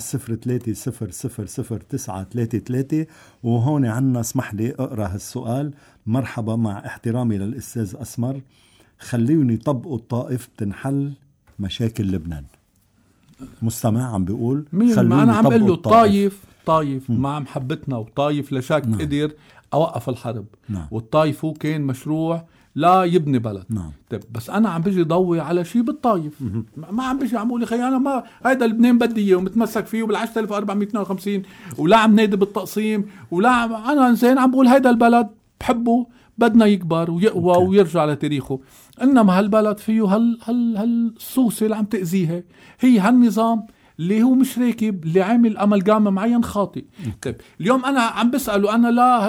03000933. وهون عنا اسمح لي أقرأ هالسؤال. مرحبا، مع احترامي للأستاذ أسمر، خليوني يطبقوا الطائف تنحل مشاكل لبنان. مستمع عم بيقول أنا عم بقول له طايف مع محبتنا، وطايف لشك قدر أوقف الحرب. والطايف هو كان مشروع لا يبني بلد. طيب بس أنا عم بيجي ضوي على شيء بالطايف. ما عم بيجي عم بقول أنا ما هيدا لبنان بدي إياه ومتمسك فيه وبال10452 ولا عم نادي بالتقسيم ولا أنا إنسان عم بقول هيدا البلد بحبه، بدنا يكبر ويقوى ويرجع لتاريخه. إنما هالبلد فيه هالصوصة اللي عم تأذيها، هي هالنظام اللي هو مش راكب، اللي عامل أملغام معين خاطئ. طيب اليوم أنا عم بسأله أنا لا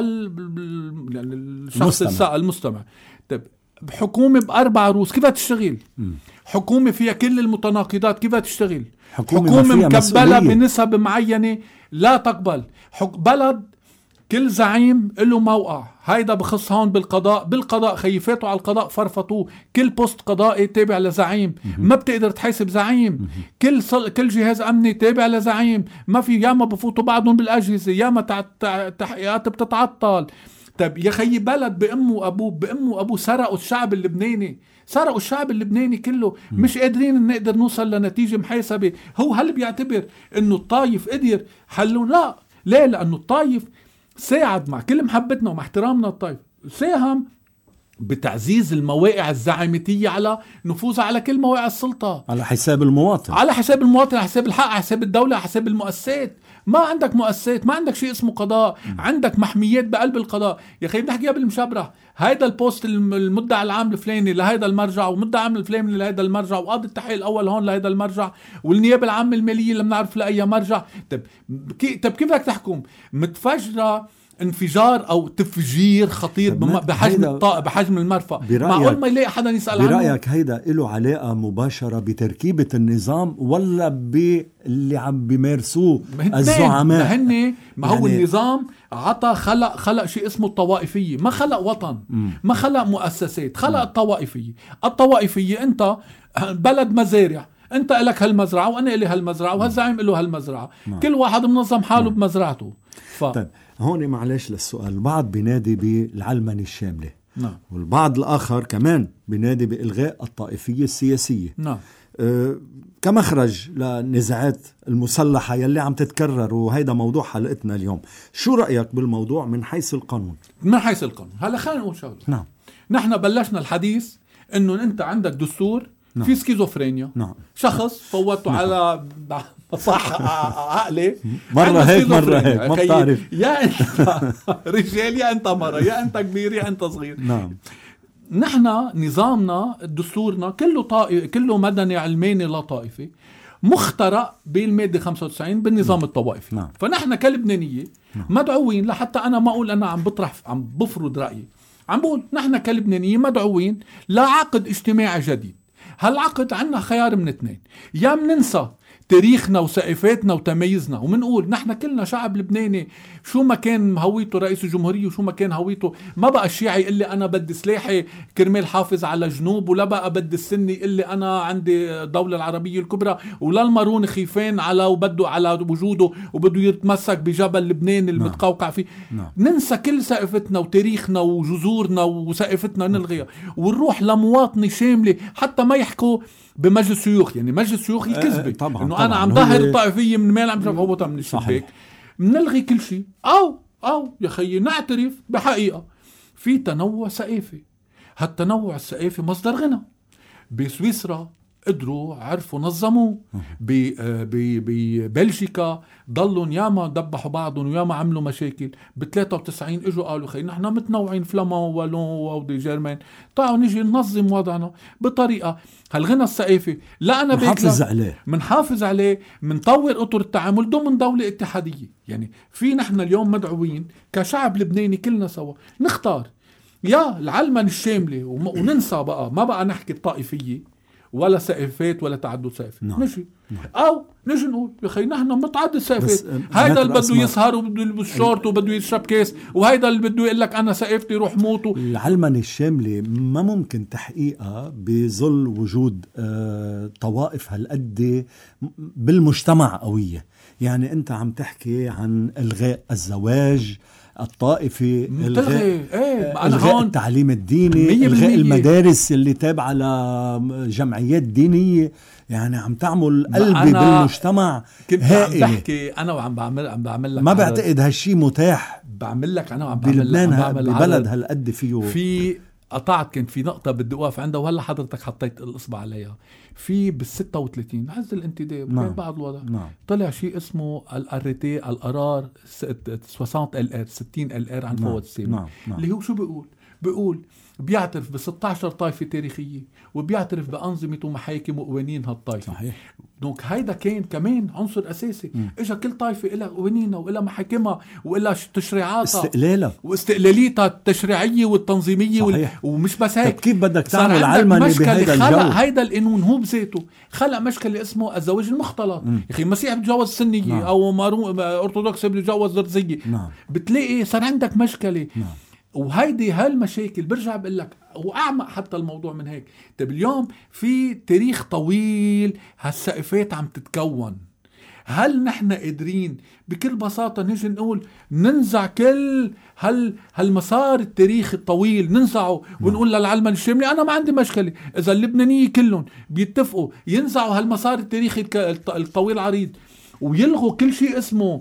الشخص المستمع، طيب حكومة ب4 روس كيف تشتغل؟ حكومة فيها كل المتناقضات كيف تشتغل؟ حكومة مكبلة بنسب معينة لا تقبل. بلد كل زعيم له موقع، هيدا بخص هون بالقضاء خيفاته على القضاء فرفطوه، كل بوست قضائي تابع لزعيم، ما بتقدر تحاسب زعيم، كل جهاز أمني تابع لزعيم، ما في ياما بفوتوا بعضهم بالأجهزة، ياما تحقيقات بتتعطل. طب يا خيي بلد بأمه أبوه سرقوا الشعب اللبناني كله، مش قادرين نقدر نوصل لنتيجة محاسبة. هل بيعتبر انه الطايف قدر حلون؟ لا لأنه الطايف ساعد، مع كل محبتنا ومع احترامنا الطايف، ساهم بتعزيز المواقع الزعامتية على نفوذها على كل مواقع السلطة، على حساب المواطن، على حساب الحق، على حساب الدولة، على حساب المؤسسات. ما عندك مؤسسات، ما عندك شيء اسمه قضاء، عندك محميات بقلب القضاء. يا أخي بنحكيها بالمشابرة، هيدا البوست المدعي العام الفلاني لهيدا المرجع، ومدعي العام الفلاني لهيدا المرجع، وقاضي التحقيق الأول هون لهيدا المرجع، والنيابة العامة المالية لم نعرف لأي مرجع. طب كيف بدك تحكم؟ متفجرة انفجار او تفجير خطير بحجم المرفأ، معقول ما يلاقي حدا يسأل عنه؟ برأيك هيدا له علاقة مباشرة بتركيبة النظام ولا باللي عم بيمارسوه الزعماء؟ ما هو النظام عطى خلق شيء اسمه الطوائفية، ما خلق وطن، ما خلق مؤسسات، خلق الطوائفية. انت بلد مزارع، انت لك هالمزرعة وانا لي هالمزرعة وهالزعيم له هالمزرعة، كل واحد منظم حاله بمزرعته. طيب هون معلش للسؤال، البعض بينادي بالعلمنة الشاملة، والبعض الآخر كمان بينادي بإلغاء الطائفية السياسية كمخرج للنزاعات المسلحة يلي عم تتكرر، وهيدا موضوع حلقتنا اليوم. شو رأيك بالموضوع من حيث القانون؟ من حيث القانون هلا خلينا نقول شغله. نحن بلشنا الحديث انه انت عندك دستور في سكيزوفرينيا، شخص فوته على صح عقلي، مرة هيك ما بتعرف، يا انت رجال يا انت مرة، يا انت كبير يا انت صغير. نحن نظامنا دستورنا كله مدني علماني لا طائفي، مخترع بالمادة 95 بالنظام الطوائفي. فنحن كلبنانية مدعوين، لحتى انا ما اقول انا عم بفرض رأيي، عم بقول نحن كلبنانية مدعوين لعقد اجتماعي جديد. هالعقد عنا خيار من 2، يا مننسى تاريخنا وثقافتنا وتميزنا. ومنقول نحن كلنا شعب لبناني، شو ما كان هويته رئيس الجمهورية وشو ما كان هويته، ما بقى الشيعي يقول لي أنا بدي سلاحي كرمال حافظ على جنوب، ولا بقى بدي السني يقول لي أنا عندي الدولة العربية الكبرى، ولا المارون خيفان على وبده على وجوده وبده يتمسك بجبل لبنان المتقوقع فيه. ننسى كل ثقافتنا وتاريخنا وجذورنا وثقافتنا نلغيها، ونروح لمواطنة شاملة. حتى ما يحكوا بمجلس شيوخ، يعني مجلس شيوخ الكذبة انه انا عم ظهر الطائفية من مال عم شفوتها من الشباك. منلغي كل شيء، او يا خيي نعترف بحقيقة في تنوع ثقافي. هالتنوع الثقافي مصدر غنى. بسويسرا قدروا عرفوا نظموه، ببلجيكا ضلوا ياما دبحوا بعضهم وياما عملوا مشاكل. ب93 اجوا قالوا خي نحن متنوعين فلامان ولون ودي جيرمان، تعالوا نيجي ننظم وضعنا بطريقة. هالغنى الثقافي لا أنا منحافظ عليه، منطور اطر التعامل ضمن دولة اتحادية. يعني في نحن اليوم مدعوين كشعب لبناني كلنا سوا نختار يا العلمن الشاملة وننسى بقى، ما بقى نحكي الطائفية ولا ثقافات ولا تعدد ثقافي. نجي او نجي نقول يا اخي نحن متعدد ثقافات، هيدا اللي بده يسهر وبده يلبس شورت وبده يشرب كاس، وهيدا اللي بده يقول لك انا ثقافتي روح موت. العلمنة الشاملة ما ممكن تحقيقها بظل وجود طوائف هالقد بالمجتمع قوية. يعني انت عم تحكي عن الغاء الزواج الطائفي، الغاء التعليم الديني، الغاء المدارس اللي تابعة لجمعيات دينية. يعني عم تعمل قلبي بالمجتمع هائلة. عم بحكي أنا وعم بعمل لك، ما بعتقد هالشي متاح بعمل لك أنا وعم بلبنان ببلد هالقد فيه. في قطعت كان في نقطة بدي أوقف عندها وهلا حضرتك حطيت الإصبع عليها. في بال36 عز الانتداب كان بعض الوضع طلع شيء اسمه الاريتي القرار 60 LR عن فوضى السامي، اللي هو شو بيقول بيعترف ب 16 طائفة تاريخية وبيعترف بأنظمة ومحاكم وقوانين هالطائفة. صحيح. دونك هيدا كان كمان عنصر أساسي. إجا كل طائفة إلها قوانينها وإلها محاكمها وإلها تشريعاتها واستقلاليتها التشريعية والتنظيمية ومش بس هيك. كيف بدك تعمل علماني بهيدا الجو؟ هيدا القانون هو بذاته خلق مشكلة اسمه الزواج المختلط. يا أخي المسيح بيتجوز سنية أو أرثوذكس بيتجوز درزية. بتلاقي صار عندك مشكلة. وهيدي هالمشاكل برجع بقول لك وأعمق حتى الموضوع من هيك. طب اليوم في تاريخ طويل هالثقافات عم تتكون، هل نحن قادرين بكل بساطة نيجي نقول ننزع كل هالمسار التاريخي الطويل ننزعه ونقول للعلمانة الشاملة أنا ما عندي مشكلة إذا اللبنانية كلهم بيتفقوا ينزعوا هالمسار التاريخي الطويل عريض ويلغوا كل شيء اسمه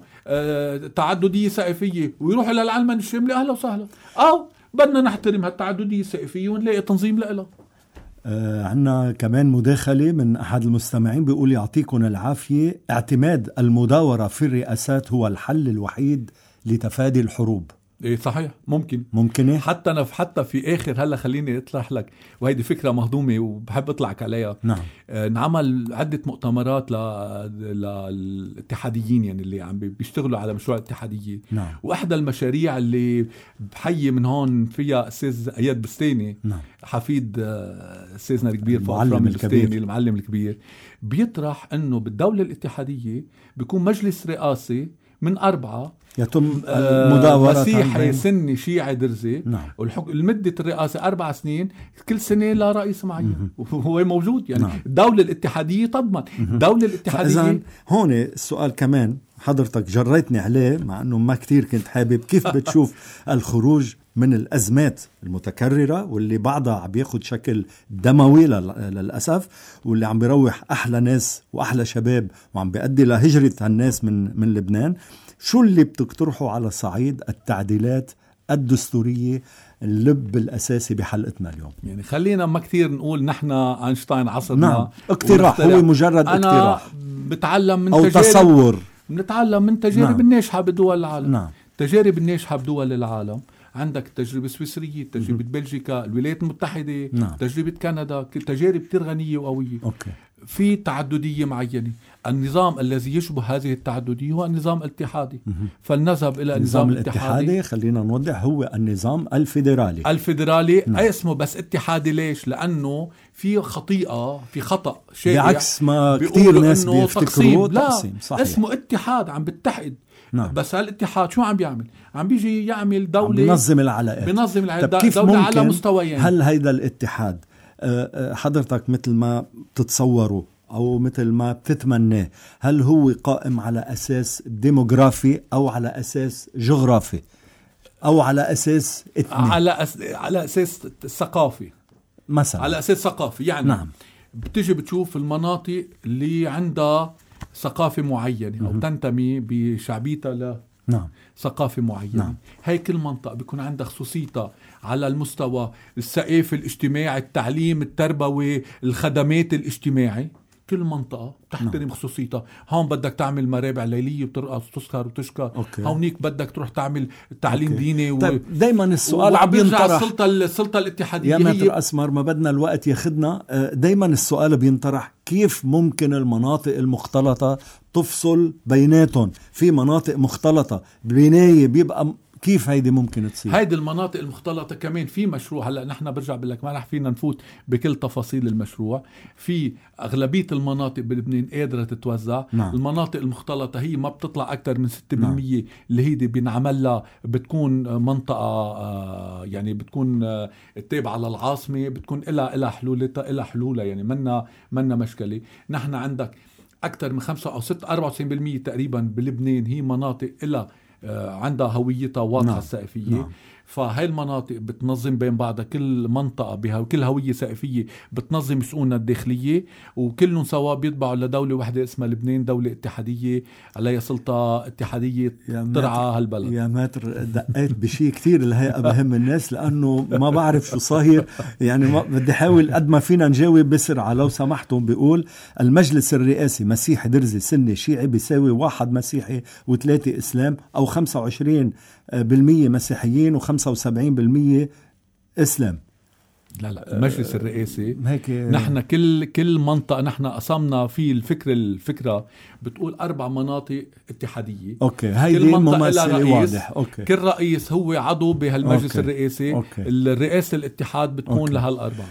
تعددية ثقافية ويروحوا للعلمانة الشاملة، أهلا وسهلا. أو بدنا نحترم هالتعددية الثقافية ونلاقي تنظيم لها. عنا كمان مداخلة من أحد المستمعين بيقول يعطيكم العافية، اعتماد المداورة في الرئاسات هو الحل الوحيد لتفادي الحروب. إيه صحيح، ممكن إيه؟ حتى في آخر هلا خليني أطلع لك، وهيدي فكرة مهضومة وبحب أطلعك عليها. نعمل عدة مؤتمرات للاتحاديين، يعني اللي عم بيشتغلوا على مشروع الاتحادية. وأحدى المشاريع اللي بحيي من هون فيها أستاذ أياد بستاني، حفيد أستاذنا الكبير المعلم الكبير، بيطرح أنه بالدولة الاتحادية بيكون مجلس رئاسي من 4 يتم المداورة مسيحي سني شيعي درزي. المدة الرئاسة 4 سنين، كل سنة لا رئيس معين وهو موجود. يعني الدولة الاتحادية تضمن الدولة الاتحادية. هون السؤال كمان حضرتك جريتني عليه مع أنه ما كتير كنت حابب، كيف بتشوف الخروج من الأزمات المتكررة واللي بعضها عم بياخد شكل دموي للأسف، واللي عم بيروح أحلى ناس وأحلى شباب وعم بيؤدي لهجرة هالناس من لبنان؟ شو اللي بتقترحوا على صعيد التعديلات الدستورية اللب الأساسي بحلقتنا اليوم؟ يعني خلينا ما كتير نقول نحن أينشتاين عصرنا. اقتراح، هو مجرد اقتراح. بتعلم من أو تصور، بنتعلم من تجارب الناجحة بدول العالم. تجارب الناجحة بدول العالم، عندك التجربة السويسرية، تجربة بلجيكا، الولايات المتحدة، تجربة كندا، تجارب كتير غنية وقوية. في تعددية معينة. النظام الذي يشبه هذه التعددية هو النظام الاتحادي، فلنذهب إلى النظام الاتحادي. خلينا نوضح، هو النظام الفيدرالي. اسمه بس اتحادي. ليش؟ لأنه في خطأ شائع، بعكس ما كتير ناس بيفتكروا تقسيم. صحيح. اسمه اتحاد، عم بتحد. نعم. بس هالاتحاد شو عم بيعمل؟ عم بيجي يعمل دولة، بينظم العلاقات. طب كيف دولة ممكن على مستويين. هل هيدا الاتحاد حضرتك مثل ما تتصوره أو مثل ما بتتمناه، هل هو قائم على أساس ديموغرافي أو على أساس جغرافي أو على أساس إثني؟ على أساس ثقافي مثلا. على أساس ثقافي يعني. نعم. بتيجي بتشوف المناطق اللي عندها ثقافة معينة أو تنتمي بشعبيتها ثقافة معينة. هاي كل منطقة بيكون عندها خصوصيتها على المستوى الثقافي الاجتماعي، التعليم، التربوي، الخدمات الاجتماعي. كل منطقة تحترم خصوصيتها. هون بدك تعمل مرابع ليلية بترقص وتسكر وتشكر. هونيك بدك تروح تعمل تعليم ديني. طيب دايما السؤال عم بينطرح، السلطة الاتحادية يا متر أسمر، ما بدنا الوقت ياخدنا. دايما السؤال بينطرح، كيف ممكن المناطق المختلطة تفصل بيناتهم؟ في مناطق مختلطة بناية بيبقى كيف هيدي ممكن تصير؟ هيدي المناطق المختلطة كمان في مشروع. هلأ نحن برجع بقول لك ما رح فينا نفوت بكل تفاصيل المشروع. في أغلبية المناطق بلبنان قادرة تتوزع. المناطق المختلطة هي ما بتطلع أكتر من 6% اللي هي بينعمل لها، بتكون منطقة يعني بتكون تابعة للعاصمة، بتكون إلى حلولها يعني منا مشكلة. نحن عندك أكتر من 5 أو 6 94% تقريبا بلبنان هي مناطق إلى عندها هويتها واضحة السقفية. فهاي المناطق بتنظم بين بعضها، كل منطقة بها وكل هوية سقفية بتنظم شؤونها الداخلية، وكلهم سوا بيتبعوا لدولة واحدة اسمها لبنان، دولة اتحادية عليها سلطة اتحادية ترعى هالبلد. يا ماتر دقيت بشيء كتير الهيئة بهم الناس، لأنه ما بعرف شو صاير يعني. ما بدي حاول قد ما فينا نجاوب بسرعة لو سمحتم. بيقول المجلس الرئاسي مسيحي درزي سني شيعي بيساوي 1 مسيحي و3 إسلام، أو 25% مسيحيين و75% إسلام. لا المجلس الرئاسي نحن كل منطقة نحن قسمنا في الفكرة بتقول 4 مناطق اتحادية. هيدي ممثلة واضح. كل رئيس هو عضو بهالمجلس الرئاسي. الرئاسة الاتحاد بتكون لهال4.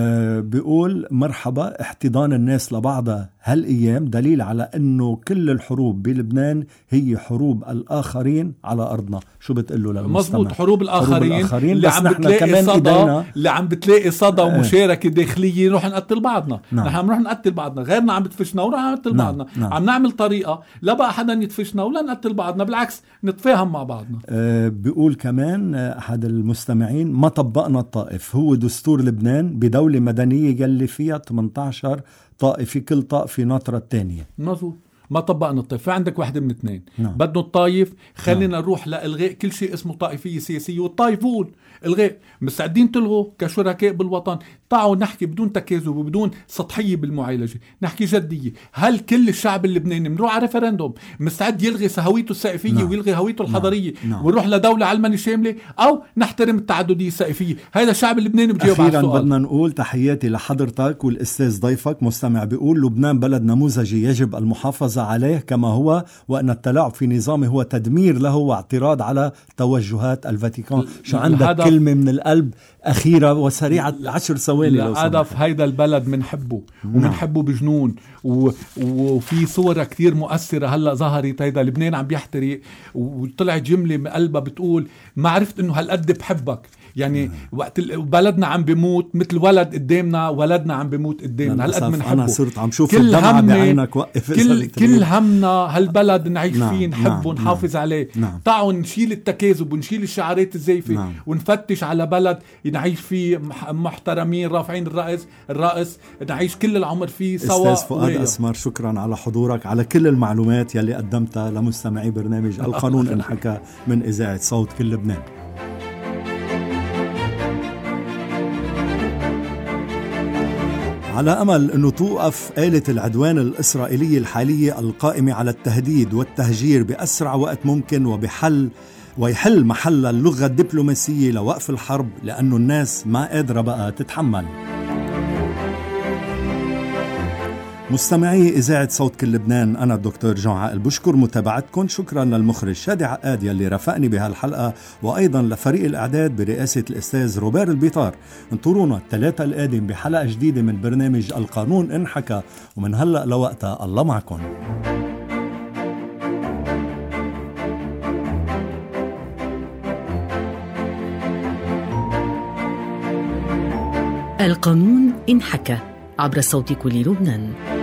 بيقول مرحبا، احتضان الناس لبعضها هالأيام دليل على أنه كل الحروب بلبنان هي حروب الآخرين على أرضنا. شو بتقول له للمستمع؟ مزبوط، حروب الآخرين اللي عم بتلاقي صدى، اللي عم بتلاقي صدى ومشاركة داخلية. نروح نقتل بعضنا. نحن نروح نقتل بعضنا، غيرنا عم بتفشنا ونروح نقتل بعضنا. عم نعمل طريقة لا بقى حدا يتفشنا ولا نقتل بعضنا، بالعكس نتفاهم مع بعضنا. بيقول كمان أحد المستمعين، ما طبقنا الطائف، هو دستور لبنان بدولة مدنية يلي فيها 18 طائفة، كل طائفة ناطرة الثانية. مظبوط، ما طبقنا الطائف. فعندك واحدة من 2. بدنا الطائف، خلينا نروح لإلغاء كل شيء اسمه طائفية سياسية. والطائف بقول إلغاء، مستعدين تلغوا كشركاء بالوطن. تعالوا نحكي بدون تكاذب وبدون سطحية بالمعالجة، نحكي جدية. هل كل الشعب اللبناني بنروح على ريفرندوم مستعد يلغي هويته السقفية ويلغي هويته الحضارية ونروح لدولة علمانية شاملة، أو نحترم التعددية السقفية؟ هذا الشعب اللبناني بجاوب على السؤال. بدنا نقول تحياتي لحضرتك والأستاذ ضيفك. مستمع بيقول لبنان بلد نموذجي يجب المحافظة عليه كما هو، وأن التلاعب في نظامه هو تدمير له واعتراض على توجهات الفاتيكان. شو عندك كلمة من القلب أخيرة وسريعة 10 ثواني؟ الهدف هيدا البلد منحبه ومنحبه بجنون، وفي صورة كتير مؤثرة هلأ ظهرت. هيدا لبنان عم بيحترق، وطلعت جملة من قلبها بتقول ما عرفت انه هالقد بحبك. يعني وقت بلدنا عم بيموت مثل ولد قدامنا، ولدنا عم بيموت قدامنا، هالقد منحبه. أنا صرت عم شوف الدمعة بعينك. وقف. كل همنا هالبلد نعيش فيه، نحبه، نحافظ عليه. تعالوا نشيل التكاذب ونشيل الشعارات الزيفة ونفتش على بلد نعيش فيه محترمين رافعين الرأس نعيش كل العمر فيه سوا. أستاذ فؤاد أسمر، شكرا على حضورك، على كل المعلومات يلي قدمتها لمستمعي برنامج القانون انحكى من إذاعة صوت كل لبنان. على أمل أنه توقف آلة العدوان الإسرائيلية الحالية القائمة على التهديد والتهجير بأسرع وقت ممكن، ويحل محل اللغة الدبلوماسية لوقف الحرب، لأنه الناس ما قادرة بقى تتحمل. مستمعي إذاعة صوت كل لبنان، أنا الدكتور جون عائل بشكر متابعتكم. شكرا للمخرج شادي عقاد يلي رافقني بهالحلقة، وأيضا لفريق الإعداد برئاسة الأستاذ روبير البيطار. انطرونا الثلاثة القادم بحلقة جديدة من برنامج القانون انحكى، ومن هلأ لوقتها الله معكم. القانون انحكى عبر صوت كل لبنان.